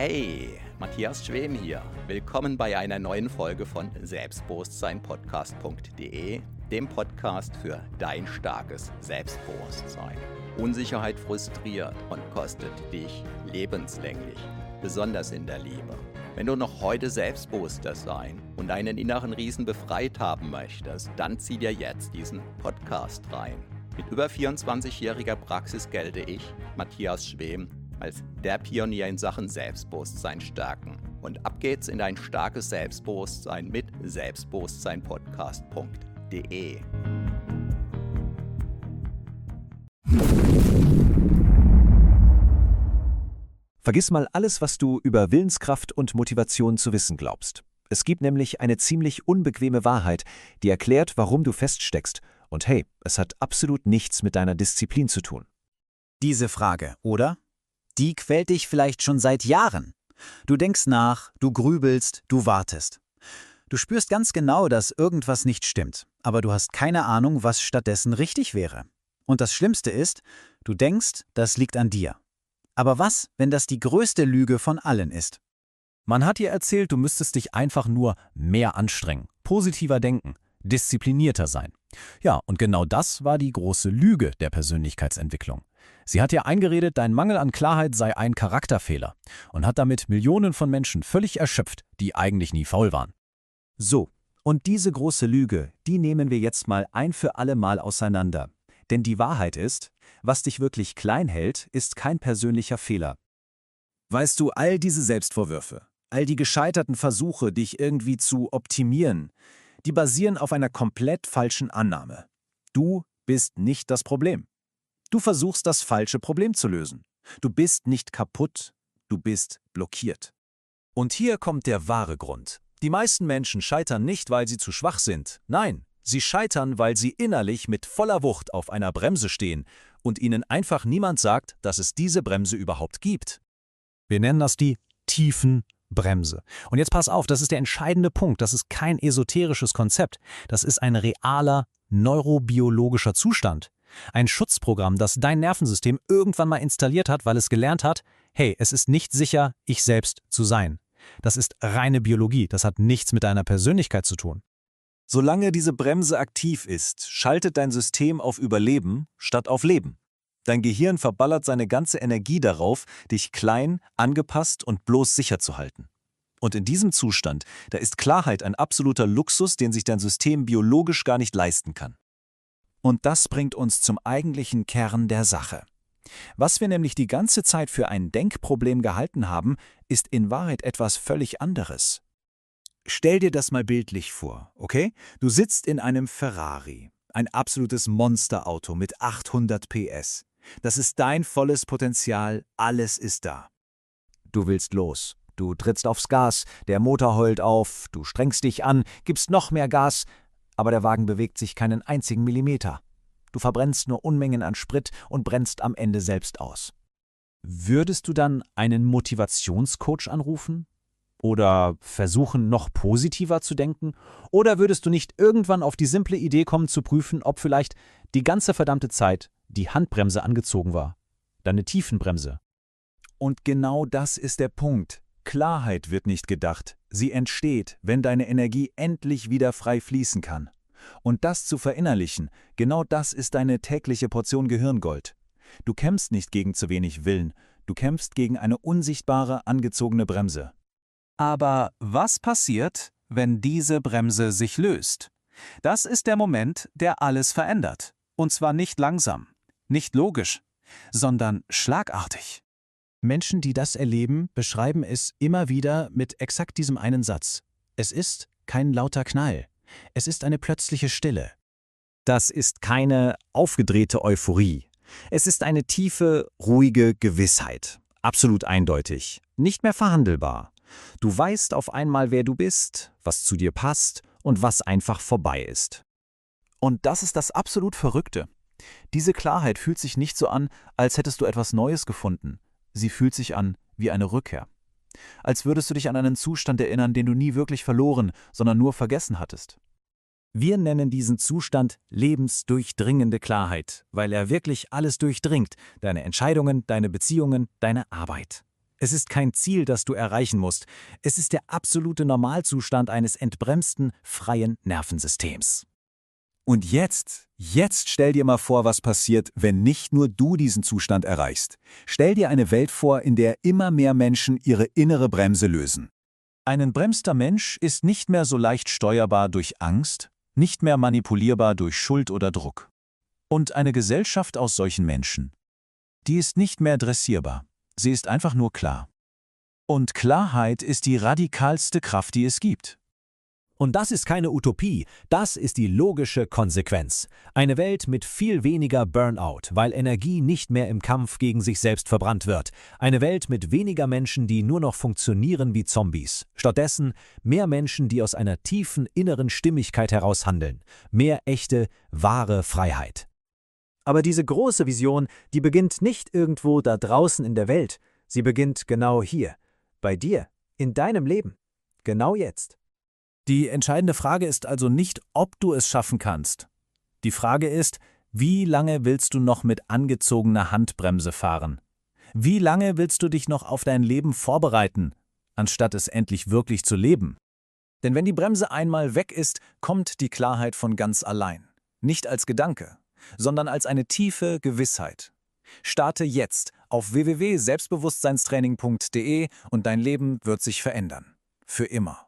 Hey, Matthias Schwem hier. Willkommen bei einer neuen Folge von Selbstbewusstseinpodcast.de, dem Podcast für dein starkes Selbstbewusstsein. Unsicherheit frustriert und kostet dich lebenslänglich, besonders in der Liebe. Wenn du noch heute selbstbewusster sein und deinen inneren Riesen befreit haben möchtest, dann zieh dir jetzt diesen Podcast rein. Mit über 24-jähriger Praxis gelte ich, Matthias Schwem, als der Pionier in Sachen Selbstbewusstsein stärken. Und ab geht's in dein starkes Selbstbewusstsein mit selbstbewusstseinpodcast.de. Vergiss mal alles, was du über Willenskraft und Motivation zu wissen glaubst. Es gibt nämlich eine ziemlich unbequeme Wahrheit, die erklärt, warum du feststeckst. Und hey, es hat absolut nichts mit deiner Disziplin zu tun. Diese Frage, oder? Die quält dich vielleicht schon seit Jahren. Du denkst nach, du grübelst, du wartest. Du spürst ganz genau, dass irgendwas nicht stimmt, aber du hast keine Ahnung, was stattdessen richtig wäre. Und das Schlimmste ist, du denkst, das liegt an dir. Aber was, wenn das die größte Lüge von allen ist? Man hat dir erzählt, du müsstest dich einfach nur mehr anstrengen, positiver denken, disziplinierter sein. Ja, und genau das war die große Lüge der Persönlichkeitsentwicklung. Sie hat dir eingeredet, dein Mangel an Klarheit sei ein Charakterfehler und hat damit Millionen von Menschen völlig erschöpft, die eigentlich nie faul waren. So, und diese große Lüge, die nehmen wir jetzt mal ein für alle Mal auseinander. Denn die Wahrheit ist, was dich wirklich klein hält, ist kein persönlicher Fehler. Weißt du, all diese Selbstvorwürfe, all die gescheiterten Versuche, dich irgendwie zu optimieren, die basieren auf einer komplett falschen Annahme. Du bist nicht das Problem. Du versuchst, das falsche Problem zu lösen. Du bist nicht kaputt, du bist blockiert. Und hier kommt der wahre Grund. Die meisten Menschen scheitern nicht, weil sie zu schwach sind. Nein, sie scheitern, weil sie innerlich mit voller Wucht auf einer Bremse stehen und ihnen einfach niemand sagt, dass es diese Bremse überhaupt gibt. Wir nennen das die Tiefenbremse. Und jetzt pass auf, das ist der entscheidende Punkt. Das ist kein esoterisches Konzept. Das ist ein realer neurobiologischer Zustand. Ein Schutzprogramm, das dein Nervensystem irgendwann mal installiert hat, weil es gelernt hat, hey, es ist nicht sicher, ich selbst zu sein. Das ist reine Biologie, das hat nichts mit deiner Persönlichkeit zu tun. Solange diese Bremse aktiv ist, schaltet dein System auf Überleben statt auf Leben. Dein Gehirn verballert seine ganze Energie darauf, dich klein, angepasst und bloß sicher zu halten. Und in diesem Zustand, da ist Klarheit ein absoluter Luxus, den sich dein System biologisch gar nicht leisten kann. Und das bringt uns zum eigentlichen Kern der Sache. Was wir nämlich die ganze Zeit für ein Denkproblem gehalten haben, ist in Wahrheit etwas völlig anderes. Stell dir das mal bildlich vor, okay? Du sitzt in einem Ferrari, ein absolutes Monsterauto mit 800 PS. Das ist dein volles Potenzial, alles ist da. Du willst los, du trittst aufs Gas, der Motor heult auf, du strengst dich an, gibst noch mehr Gas, aber der Wagen bewegt sich keinen einzigen Millimeter. Du verbrennst nur Unmengen an Sprit und brennst am Ende selbst aus. Würdest du dann einen Motivationscoach anrufen? Oder versuchen, noch positiver zu denken? Oder würdest du nicht irgendwann auf die simple Idee kommen zu prüfen, ob vielleicht die ganze verdammte Zeit die Handbremse angezogen war? Deine Tiefenbremse. Und genau das ist der Punkt. Klarheit wird nicht gedacht. Sie entsteht, wenn deine Energie endlich wieder frei fließen kann. Und das zu verinnerlichen, genau das ist deine tägliche Portion Gehirngold. Du kämpfst nicht gegen zu wenig Willen, du kämpfst gegen eine unsichtbare, angezogene Bremse. Aber was passiert, wenn diese Bremse sich löst? Das ist der Moment, der alles verändert. Und zwar nicht langsam, nicht logisch, sondern schlagartig. Menschen, die das erleben, beschreiben es immer wieder mit exakt diesem einen Satz. Es ist kein lauter Knall. Es ist eine plötzliche Stille. Das ist keine aufgedrehte Euphorie. Es ist eine tiefe, ruhige Gewissheit. Absolut eindeutig. Nicht mehr verhandelbar. Du weißt auf einmal, wer du bist, was zu dir passt und was einfach vorbei ist. Und das ist das absolut Verrückte. Diese Klarheit fühlt sich nicht so an, als hättest du etwas Neues gefunden. Sie fühlt sich an wie eine Rückkehr. Als würdest du dich an einen Zustand erinnern, den du nie wirklich verloren, sondern nur vergessen hattest. Wir nennen diesen Zustand lebensdurchdringende Klarheit, weil er wirklich alles durchdringt, deine Entscheidungen, deine Beziehungen, deine Arbeit. Es ist kein Ziel, das du erreichen musst. Es ist der absolute Normalzustand eines entbremsten, freien Nervensystems. Und jetzt stell dir mal vor, was passiert, wenn nicht nur du diesen Zustand erreichst. Stell dir eine Welt vor, in der immer mehr Menschen ihre innere Bremse lösen. Ein entbremster Mensch ist nicht mehr so leicht steuerbar durch Angst, nicht mehr manipulierbar durch Schuld oder Druck. Und eine Gesellschaft aus solchen Menschen, die ist nicht mehr dressierbar. Sie ist einfach nur klar. Und Klarheit ist die radikalste Kraft, die es gibt. Und das ist keine Utopie, das ist die logische Konsequenz. Eine Welt mit viel weniger Burnout, weil Energie nicht mehr im Kampf gegen sich selbst verbrannt wird. Eine Welt mit weniger Menschen, die nur noch funktionieren wie Zombies. Stattdessen mehr Menschen, die aus einer tiefen inneren Stimmigkeit heraus handeln. Mehr echte, wahre Freiheit. Aber diese große Vision, die beginnt nicht irgendwo da draußen in der Welt. Sie beginnt genau hier, bei dir, in deinem Leben. Genau jetzt. Die entscheidende Frage ist also nicht, ob du es schaffen kannst. Die Frage ist, wie lange willst du noch mit angezogener Handbremse fahren? Wie lange willst du dich noch auf dein Leben vorbereiten, anstatt es endlich wirklich zu leben? Denn wenn die Bremse einmal weg ist, kommt die Klarheit von ganz allein. Nicht als Gedanke, sondern als eine tiefe Gewissheit. Starte jetzt auf www.selbstbewusstseinstraining.de und dein Leben wird sich verändern. Für immer.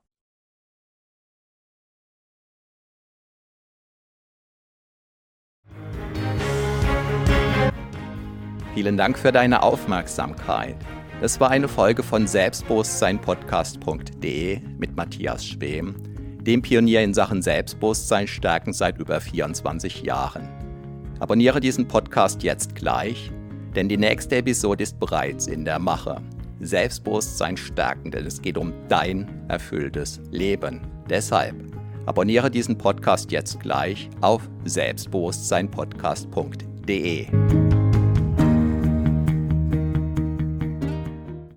Vielen Dank für deine Aufmerksamkeit. Das war eine Folge von Selbstbewusstseinpodcast.de mit Matthias Schwem, dem Pionier in Sachen Selbstbewusstsein stärken seit über 24 Jahren. Abonniere diesen Podcast jetzt gleich, denn die nächste Episode ist bereits in der Mache. Selbstbewusstsein stärken, denn es geht um dein erfülltes Leben. Deshalb abonniere diesen Podcast jetzt gleich auf selbstbewusstseinpodcast.de.